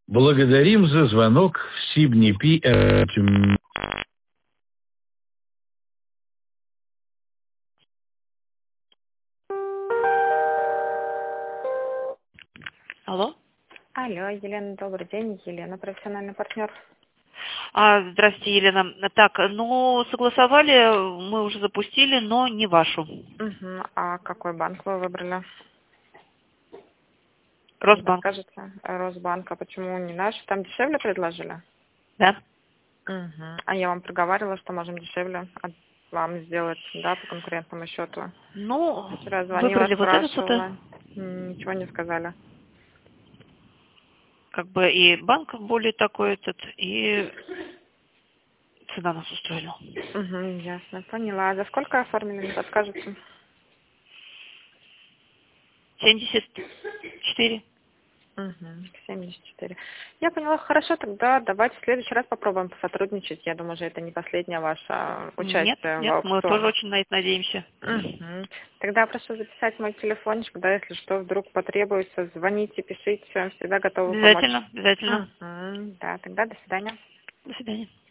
Благодарим за звонок в Сибнипи. Алло. Алло, Елена, добрый день. Елена, профессиональный партнер. Здравствуйте, Елена. Так, ну, согласовали, мы уже запустили, но не вашу. Угу. А какой банк вы выбрали? Росбанк. Скажите, Росбанк, а почему не наш? Там дешевле предложили? Да. Угу. А я вам проговаривала, что можем дешевле вам сделать, да, по конкурентному счету. Ну, Вчера звонила, выбрали вот этот вот, спрашивала. Ничего не сказали. как бы и банк более такой этот, и цена нас устроила. Угу, ясно, поняла. А за сколько оформили, не подскажете? 74. Угу, 74. Я поняла, хорошо, тогда давайте в следующий раз попробуем сотрудничать. Я думаю, что это не последнее ваше Нет, участие в нет, мы тоже аукционе. очень на это надеемся. Угу. Тогда прошу записать мой телефончик, да, если что вдруг потребуется, звоните, пишите, всегда готовы помочь. Обязательно, обязательно. Угу. Да, тогда до свидания. До свидания.